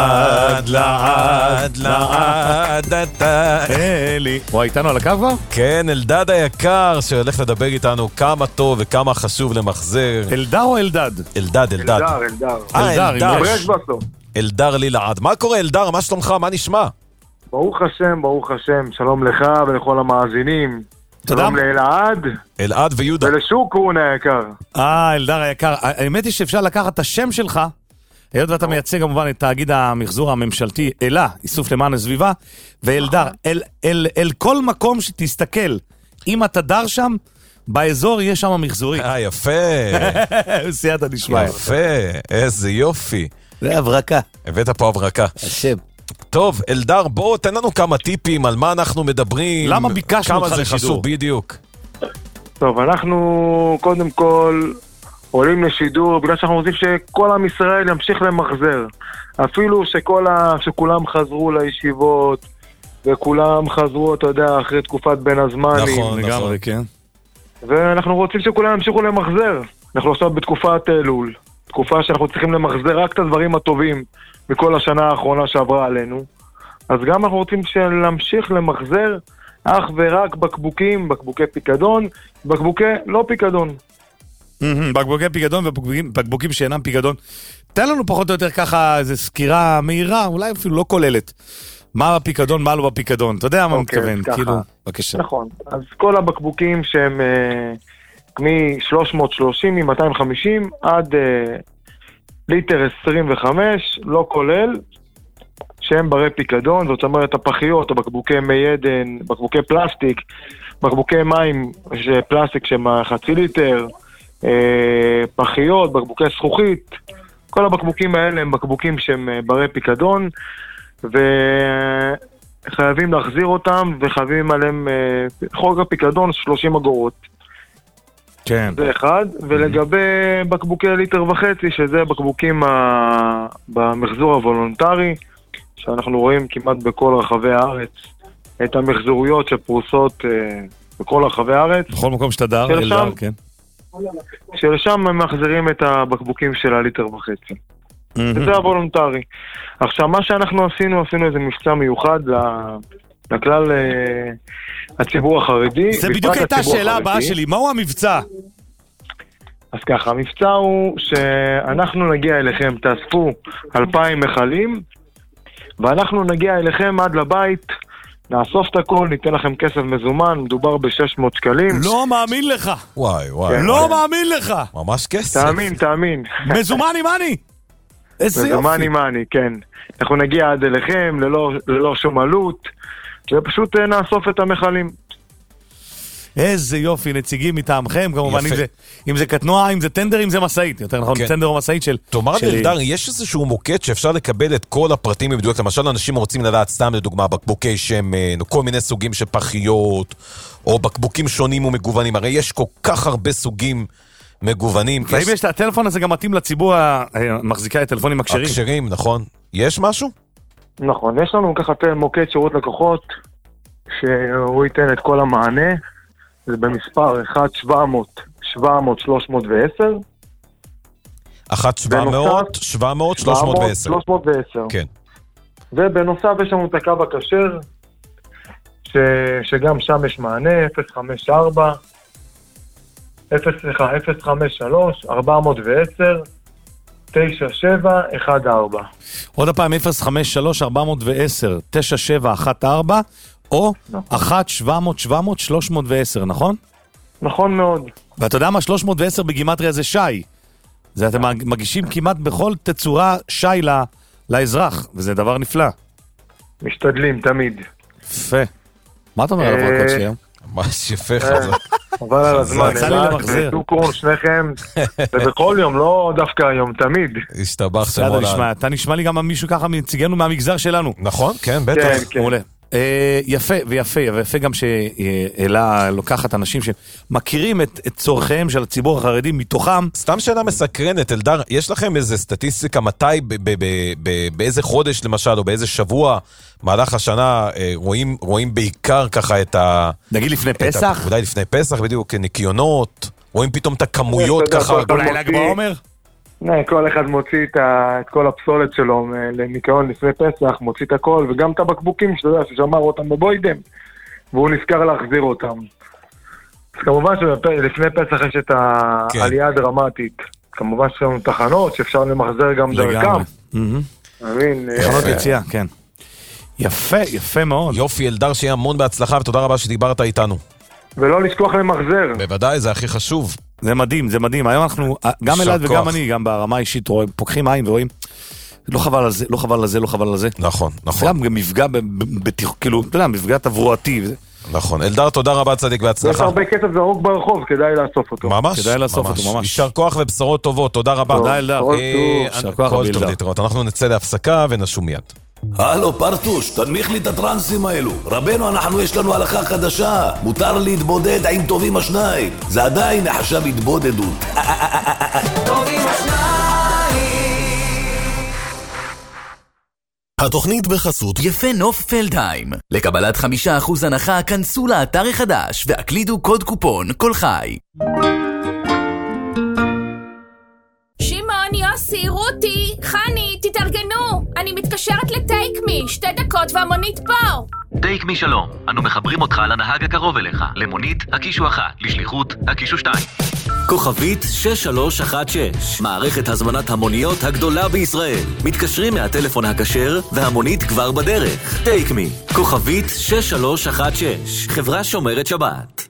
לעד אתה אלי. הוא איתנו על הקו כבר? כן, אלדד היקר שהולך לדבר איתנו כמה טוב וכמה חשוב למחזר. אלדר או אלדד? אלדד. אלדר לי לעד. מה קורה אלדר? מה שלומך? מה נשמע? ברוך השם, שלום לך ולכל המאזינים. שלום אלעד ויהודה. ולשוקרון היקר. אלדר היקר. האמת היא שאפשר לקחת את השם שלך, היות ואתה מייצג כמובן את תאגיד המחזור הממשלתי, אלה, איסוף למען הסביבה, ואלדר, אל כל מקום שתסתכל, אם אתה דר שם, באזור יש שם מחזורי. יפה. סייעת נשמע. יפה, איזה יופי. זה הברקה. הבאת פה הברקה. השם. טוב, אלדר, בוא תן לנו כמה טיפים על מה אנחנו מדברים. למה ביקשנו אותך לשידור? כמה זה חשוב, בדיוק. טוב, אנחנו קודם כל עולים לשידור בגלל שאנחנו רוצים שכל עם ישראל ימשיך למחזר. אפילו שכולם חזרו לישיבות וכולם חזרו, אתה יודע, אחרי תקופת בין הזמנים. נכון, לגמרי, כן. ואנחנו רוצים שכולם ימשיכו למחזר. אנחנו עכשיו בתקופת אלול, תקופה שאנחנו צריכים למחזר רק את הדברים הטובים מכל השנה האחרונה שעברה עלינו. אז גם אנחנו רוצים להמשיך למחזר אך ורק בקבוקים, בקבוקי פיקדון, בקבוקי לא פיקדון. בקבוקי פיקדון ובקבוקים שאינם פיקדון. תן לנו פחות או יותר ככה איזו סקירה מהירה, אולי אפילו לא כוללת. מה בפיקדון, מה לא בפיקדון. אתה יודע מה אני מתכוון, כאילו, בבקשה. נכון, אז כל הבקבוקים שהם מ-330, מ-250 עד ליטר 25, לא כולל, שהם ברי פיקדון, זאת אומרת הפחיות, או בקבוקי מי עדן, בקבוקי פלסטיק, בקבוקי מים, פלסטיק שהם חצי ליטר, פחיות, בקבוקי זכוכית, כל הבקבוקים האלה הם בקבוקים שהם ברי פיקדון, וחייבים להחזיר אותם, וחייבים עליהם חוק הפיקדון 30 אגורות. כן. זה אחד, ולגבי בקבוקי ליטר וחצי, שזה בקבוקים במחזור הוולונטרי, שאנחנו רואים כמעט בכל רחבי הארץ, את המחזוריות שפרוסות בכל רחבי הארץ. בכל מקום שתדר, אלדר, כן. שלשם הם מחזירים את הבקבוקים של הליטר וחצי. וזה הוולונטרי. עכשיו, מה שאנחנו עשינו איזה מבצע מיוחד לכלל הציבור החרדי. זה בדיוק הייתה השאלה הבאה שלי, מהו המבצע? אז ככה, המבצע הוא שאנחנו נגיע אליכם, תאספו 2,000 מחלים, ואנחנו נגיע אליכם עד לבית, נאסוף את הכל, ניתן לכם כסף מזומן, מדובר ב-600 שקלים. לא מאמין לך. וואי. לא מאמין לך. ממש כסף. תאמין. מזומן עם אני. איזה יופי. מזומן עם אני, כן. אנחנו נגיע עד אליכם, ללא שום עלות, ופשוט נאסוף את המחלים. איזה יופי, נציגים מטעמכם, כמובן, אם זה קטנוע, אם זה טנדר, אם זה מסעית, יותר נכון, טנדר או מסעית של... תאמר לי, אלדר, יש איזשהו מוקד שאפשר לקבל את כל הפרטים במדויק, למשל, אנשים רוצים לדעת סתם, לדוגמה, בקבוקי שמן, או כל מיני סוגים של פחיות, או בקבוקים שונים ומגוונים, הרי יש כל כך הרבה סוגים מגוונים. ואם יש את הטלפון הזה גם מתאים לציבור המחזיקה את טלפונים הכשרים. הכשרים, נכון. יש משהו? נכון, יש לנו ככה מוקד שירות לקוחות, שהוא ייתן את כל המענה, זה במספר 1-700-310. 1-700-700-310. כן. ובנוסף יש לנו את הקו הכשר, שגם שם יש מענה, 053-410-9714. עוד הפעם 053-410-9714 או 1-700-700-310, נכון? נכון מאוד. ואתה יודע מה 310 בגימטריה זה שי. זה אתם מגישים כמעט בכל תצורה שי לאזרח, וזה דבר נפלא. משתדלים תמיד. יפה. מה אתה אומר על הברקות שלי? ממש יפה חזק. אבל על הזמן, יצא לי למחזר. תוקרון שניכם, ובכל יום, לא דווקא היום, תמיד. השתבח שמונה. אתה נשמע לי גם מישהו ככה מציגנו מהמגזר שלנו. נכון, כן, בטח. מעולה. יפה גם שאלה לוקחת אנשים שמכירים את צורכיהם של הציבור החרדי מתוכם. סתם שאלה מסקרנת, אלדר, יש לכם איזה סטטיסטיקה מתי, באיזה חודש למשל, או באיזה שבוע, מהלך השנה, רואים בעיקר ככה את ה... נגיד לפני פסח? אולי לפני פסח, בדיוק, ניקיונות, רואים פתאום את הכמויות ככה. אולי ל"ג בעומר? כל אחד מוציא את כל הפסולת שלו לניקיון לפני פסח, מוציא את הכל, וגם את הבקבוקים שאתה יודע, ששמר אותם בבוידם, והוא נזכר להחזיר אותם. אז כמובן שלפני פסח יש את העלייה הדרמטית. כמובן שיש לנו תחנות שאפשר למחזר גם דרכם. תחנות יציאה, כן. יפה מאוד. יופי, אלדר, שיהיה המון בהצלחה, ותודה רבה שדיברת איתנו. ולא לשכוח למחזר. בוודאי, זה הכי חשוב. זה מדהים. היום אנחנו, גם אלעד וגם אני, גם ברמה האישית, פוקחים עין ורואים, לא חבל על זה. נכון. גם מפגע, כאילו, אתה יודע, מפגע תברואתי. נכון. אלדר, תודה רבה, צדיק, בהצלחה. יש הרבה כסף זרוק ברחוב, כדאי לאסוף אותו. ממש. יישר כוח ובשורות טובות, תודה רבה. תודה, אלדר. כל טוב להתראות. אנחנו נצא להפסקה ונשום מיד. הלו פרטוש, תנמיך לי את הטרנסים האלו. רבנו, יש לנו הלכה חדשה. מותר להתבודד עם טובים השניים. זה עדיין נחשב התבודדות. טובים השניים. התוכנית בחסות יפה נוף פלדהיים. לקבלת 5% הנחה, כנסו לאתר החדש והקלידו קוד קופון כל חי. שמעון, יוסי, רותי, חני, תתארגנו. אני מתקשרת לטייק מי, 2 דקות והמונית פה. טייק מי שלום, אנו מחברים אותך לנהג הקרוב אליך. למונית, הקישו 1, לשליחות, הקישו 2. כוכבית 6316, מערכת הזמנת המוניות הגדולה בישראל. מתקשרים מהטלפון הכשר והמונית כבר בדרך. טייק מי, כוכבית 6316, חברה שומרת שבת.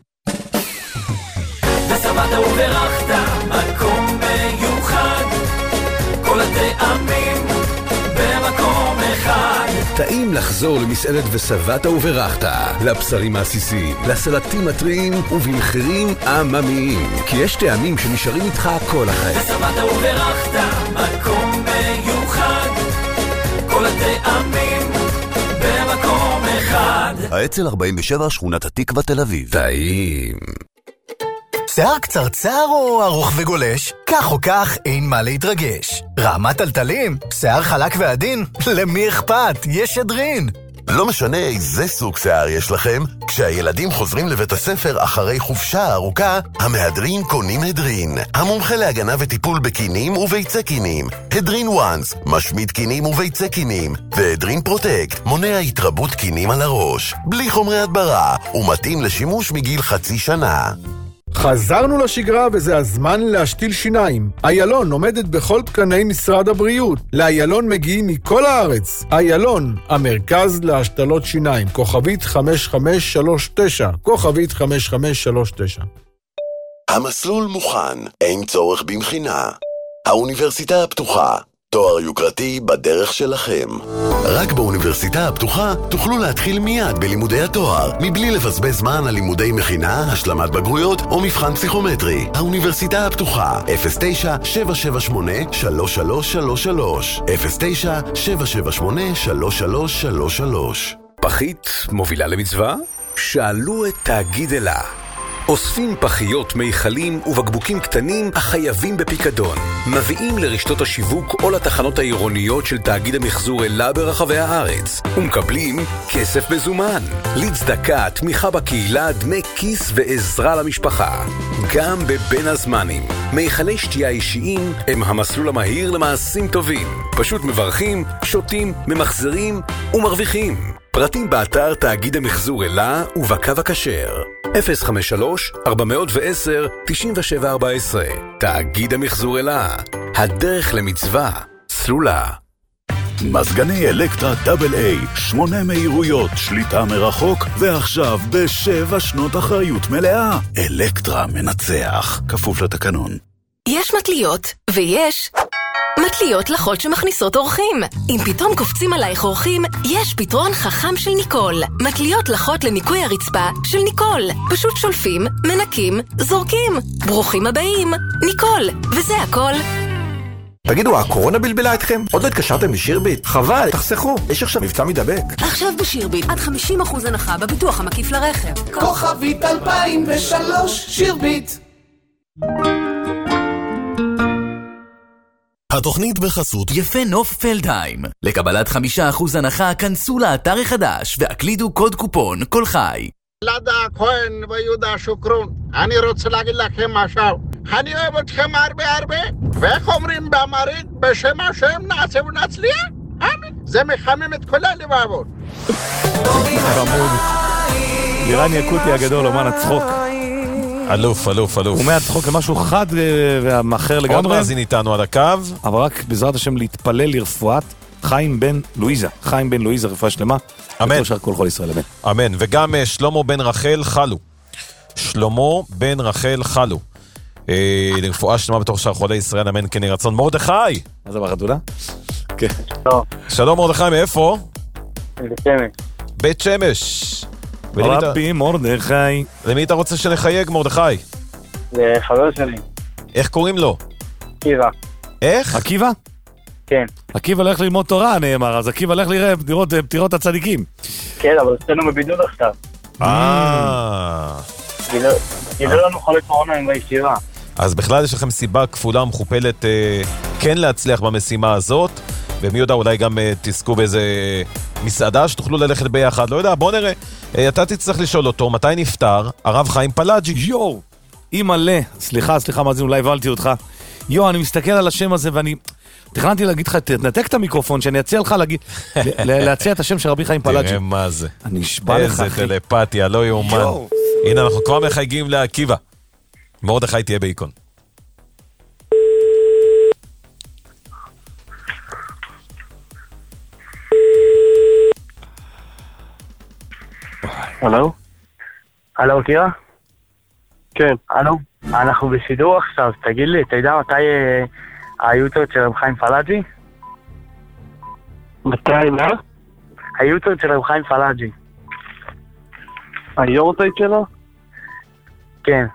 ושבעת וברכת מקום מיוחד, כל הטעמים במקום אחד. טעים לחזור למסעדת ושבעת וברכת, לבשרים העסיסיים, לסלטים הטריים ובמחירים עממיים, כי יש טעמים שנשארים איתך כל החיים. ושבעת וברכת מקום מיוחד, כל הטעמים במקום אחד. האצ"ל 47, שכונת התקווה, תל אביב. טעים. שיער קצרצר או ארוך וגולש? כך או כך אין מה להתרגש. רעמת טלטלים? שיער חלק ועדין? למי אכפת? יש אדרין. לא משנה איזה סוג שיער יש לכם, כשהילדים חוזרים לבית הספר אחרי חופשה ארוכה, המהדרין קונים הדרין. המומחה להגנה וטיפול בקינים וביצי קינים. הדרין וואנס, משמיד קינים וביצי קינים. והדרין פרוטקט, מונע התרבות קינים על הראש. בלי חומרי הדברה, ומתאים לשימוש מגיל חצי שנה. חזרנו לשגרה וזה הזמן להשתיל שיניים. איילון עומדת בכל תקני משרד הבריאות. לאיילון מגיעים מכל הארץ. איילון, המרכז להשתלות שיניים. כוכבית 5539. כוכבית 5539. המסלול מוכן, אין צורך במכינה. האוניברסיטה הפתוחה, תואר יוקרתי בדרך שלכם. רק באוניברסיטה הפתוחה תוכלו להתחיל מיד בלימודי התואר, מבלי לבזבז זמן על לימודי מכינה, השלמת בגרויות או מבחן פסיכומטרי. האוניברסיטה הפתוחה, 09-778-3333. 09-778-3333. פחית מובילה למצווה? שאלו את תאגיד אלה. אוספים פחיות, מיכלים ובקבוקים קטנים החייבים בפיקדון. מביאים לרשתות השיווק או לתחנות העירוניות של תאגיד המחזור אלה ברחבי הארץ. ומקבלים כסף מזומן. לצדקה, תמיכה בקהילה, דמי כיס ועזרה למשפחה. גם בבין הזמנים. מיכלי שתייה אישיים הם המסלול המהיר למעשים טובים. פשוט מברכים, שותים, ממחזרים ומרוויחים. פרטים באתר תאגיד המחזור אלה ובקו הכשר. 053-410-9714. תאגיד המחזור אלה. הדרך למצווה סלולה. מזגני אלקטרה דאבל איי, 8 מהירויות, שליטה מרחוק, ועכשיו ב7 שנות אחריות מלאה. אלקטרה מנצח, כפוף לתקנון. יש מטליות, ויש מטליות לחות שמכניסות אורחים. אם פתאום קופצים עלייך אורחים, יש פתרון חכם של ניקול. מטליות לחות לניקוי הרצפה של ניקול. פשוט שולפים, מנקים, זורקים. ברוכים הבאים, ניקול. וזה הכל. תגידו, הקורונה בלבלה אתכם? עוד לא התקשרתם לשירביט? חבל, תחסכו, יש עכשיו מבצע מדבק. עכשיו בשירביט, עד 50% הנחה בביטוח המקיף לרכב. כוכבית 2003, שירביט. התוכנית בחסות יפה נוף פלדהיים. לקבלת 5% הנחה כנסו לאתר החדש והקלידו קוד קופון כל חי. לדה כהן ויהודה שוקרון, אני רוצה להגיד לכם משהו. אני אוהב אתכם הרבה הרבה, ואיך אומרים באמרית, בשם השם נעשה ונצליח? אמן. זה מחמם את כל הלבבות. חמוד. לירן יקוטי הגדול, אומן הצחוק. אלוף. הוא מהצחוק למשהו חד ומאחר לגמרי. עוד מאזין איתנו על הקו. אבל רק בעזרת השם להתפלל לרפואת חיים בן לואיזה. חיים בן לואיזה, רפואה שלמה. אמן. כל חול ישראל, אמן. אמן. וגם שלמה בן רחל חלו. שלמה בן רחל חלו. לרפואה שלמה בתוך שאר חולי ישראל, אמן כן יהי רצון. מרדכי! מה זה בחתולה? כן. שלום מרדכי, מאיפה? בית שמש. בית שמש. רבי מרדכי. למי אתה רוצה שנחייג, מרדכי? לחבר שלי. איך קוראים לו? עקיבא. איך? עקיבא? כן. עקיבא הולך ללמוד תורה, נאמר, אז עקיבא הולך לראות פטירות הצדיקים. כן, אבל אצלנו בבידוד עכשיו. גילו לנו חולי קורונה עם בישיבה. אז בכלל יש לכם סיבה כפולה ומכופלת כן להצליח במשימה הזאת, ומי יודע, אולי גם תזכו באיזה מסעדה שתוכלו ללכת ביחד, לא יודע, בוא נראה. אתה תצטרך לשאול אותו, מתי נפטר הרב חיים פלאג'י? יו, אימא'לה, סליחה, מאזין, אולי הבלתי אותך. יו, אני מסתכל על השם הזה ואני תכננתי להגיד לך, תנתק את המיקרופון, שאני אציע לך להציע את השם של רבי חיים פלאג'י. תראה מה זה. אני אשבע לך, אחי. איזה טלפתיה, לא יאומן. הנה, אנחנו כבר מחייגים לעקיבא. מרדכי תהיה באיקון. הלו? הלו, קירה? כן. הלו? אנחנו בשידור עכשיו, תגיד לי, אתה יודע מתי היוטרד של רב חיים פלאג'י? מתי, מה? היוטרד של רב חיים פלאג'י. היורטייט שלו? כן.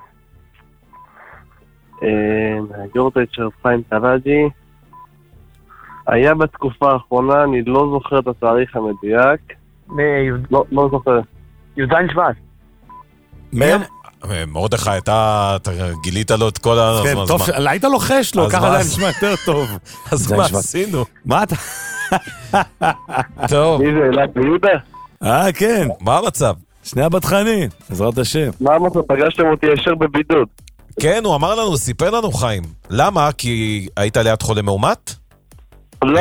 היורטייט של רב חיים פלאג'י היה בתקופה האחרונה, אני לא זוכר את התאריך המדויק. לא זוכר. י"ז שבט. מרדכי, אתה גילית לו את כל הזמן. כן, טוב, היית לוחש לו, ככה זה נשמע יותר טוב. אז מה עשינו? מה אתה? טוב. מי זה, אלעד ביהודה? כן. מה המצב? שני הבטחנים, בעזרת השם. מה המצב? פגשתם אותי ישר בבידוד. כן, הוא אמר לנו, סיפר לנו חיים. למה? כי היית ליד חולה מאומת? לא,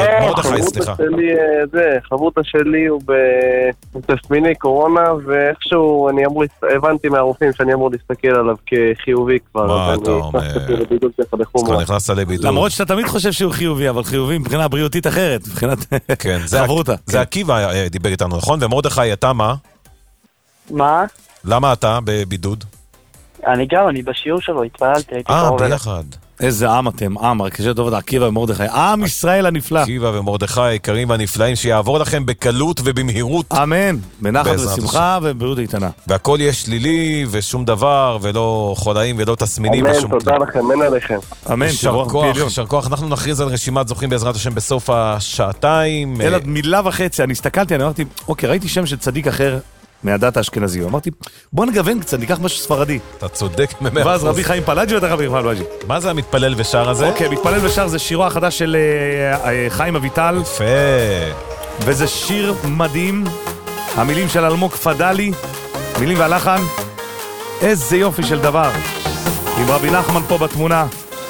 חברותה שלי הוא בתסמיני קורונה, ואיכשהו הבנתי מהרופאים שאני אמור להסתכל עליו כחיובי כבר. מה אתה אומר? כבר נכנסת לבידוד. למרות שאתה תמיד חושב שהוא חיובי, אבל חיובי מבחינה בריאותית אחרת, מבחינת חברותה. זה עקיבא דיבר איתנו, נכון? ומרדכי, אתה מה? מה? למה אתה בבידוד? אני בשיעור שלו, התפעלתי, הייתי קרוב אליו. ביחד. איזה עם אתם, עם, הרכשי טובת עקיבא ומרדכי, עם ישראל הנפלא. עקיבא ומרדכי היקרים והנפלאים, שיעבור לכם בקלות ובמהירות. אמן, בנחת ושמחה ובריאות איתנה. והכל יהיה שלילי ושום דבר, ולא חולאים ולא תסמינים. אמן, תודה לכם, אין עליכם. אמן, יישר כוח, אנחנו נכריז על רשימת זוכים בעזרת השם בסוף השעתיים. אלא מילה וחצי, אני הסתכלתי, אני אמרתי, אוקיי, ראיתי שם של צדיק אחר, מהדת האשכנזי, אמרתי, בוא נגוון קצת, ניקח משהו ספרדי. אתה צודק ב-100%. ואז רבי חיים פלאג'י ואתה רבי חיים פלאג'י. מה זה המתפלל ושר הזה? אוקיי, מתפלל ושר זה שירו החדש של חיים אביטל. יפה. וזה שיר מדהים. המילים של אלמוג פדלי, מילים והלחן. איזה יופי של דבר. עם רבי נחמן פה בתמונה.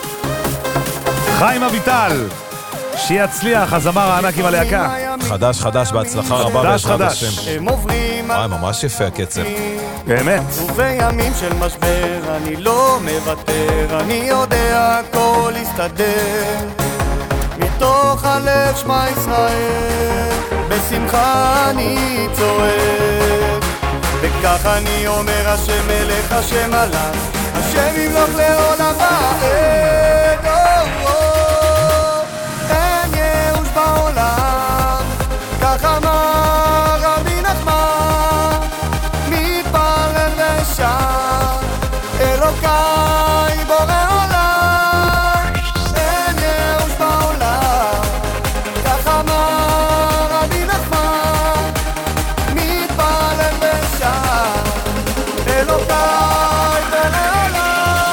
חיים אביטל. שיצליח, הזמר הענק עם הלהקה. חדש, בהצלחה רבה בעזרת השם. ממש יפה הקצב. באמת. ובימים של משבר אני לא מוותר, אני יודע הכל יסתדר. מתוך הלב שמע ישראל, בשמחה אני צועק. וכך אני אומר השם מלך השם עליו, השם ימלוך לעולם ועד. אין ייאוש בעולם, כך אמר רבי נחמן, מתפלל ושר, אלוקיי בורא עולם. אין ייאוש בעולם, כך אמר רבי נחמן, מתפלל ושר, אלוקיי בורא עולם.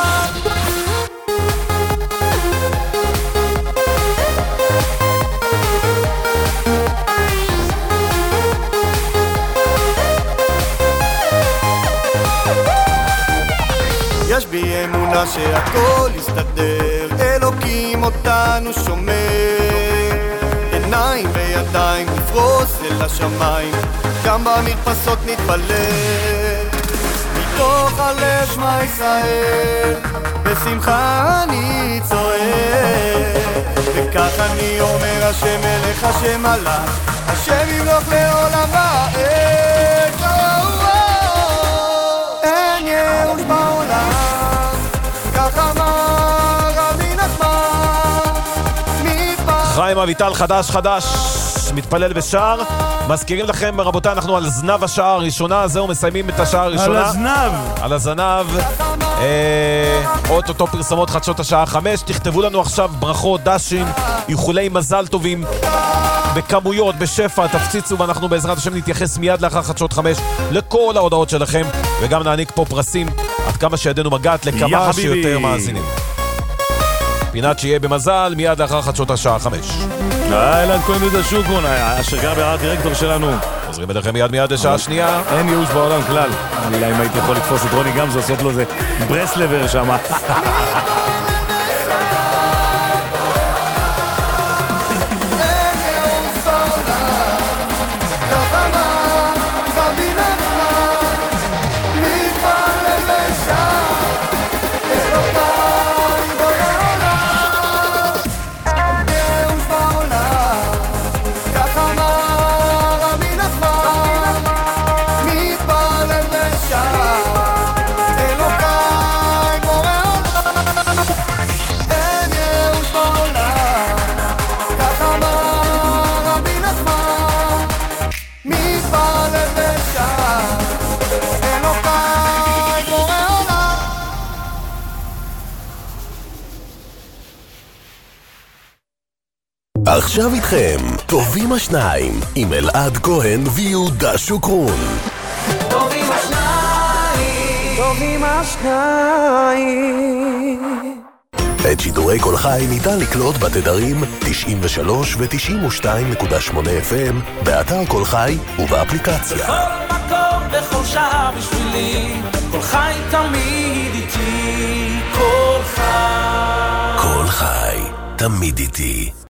יש בי אמונה שהכל יסתדר, אלוקים אותנו שומר. עיניים וידיים נפרוס אל השמיים, גם במרפסות נתפלל. מתוך הלב שמע ישראל, בשמחה אני צועק. וכך אני אומר השם מלך השם עליו, השם ימלוך לעולם ועד. אין ייאוש בעולם, כך אמר רבי נחמן, חיים אביטל חדש, מתפלל ושר. מזכירים לכם רבותיי, אנחנו על זנב השעה הראשונה, זהו, מסיימים את השעה הראשונה. על הזנב. אוטוטו פרסמות חדשות השעה 5. תכתבו לנו עכשיו ברכות, דשים, איחולי מזל טובים בכמויות, בשפע, תפציצו, ואנחנו בעזרת השם נתייחס מיד לאחר חדשות 5 לכל ההודעות שלכם, וגם נעניק פה פרסים עד כמה שידינו מגעת לכמה שיותר מאזינים. פינת שיהיה במזל מיד לאחר חדשות השעה 5. אלעד כהן יהודה שוקרון, אשר גבי הדירקטור שלנו. חוזרים אליכם מיד לשעה שנייה. אין ייאוש בעולם כלל. אני אם הייתי יכול לתפוס את רוני גמזו, לעשות לו זה ברסלבר שם. עכשיו איתכם, טובים השניים, עם אלעד כהן ויהודה שוקרון. טובים השניים, טובים השניים. את שידורי כל חי ניתן לקלוט בתדרים 93 ו-92.8 FM, באתר כל חי ובאפליקציה. בכל מקום, בכל שעה בשבילי, כל חי תמיד איתי, כל חי. כל חי, תמיד איתי.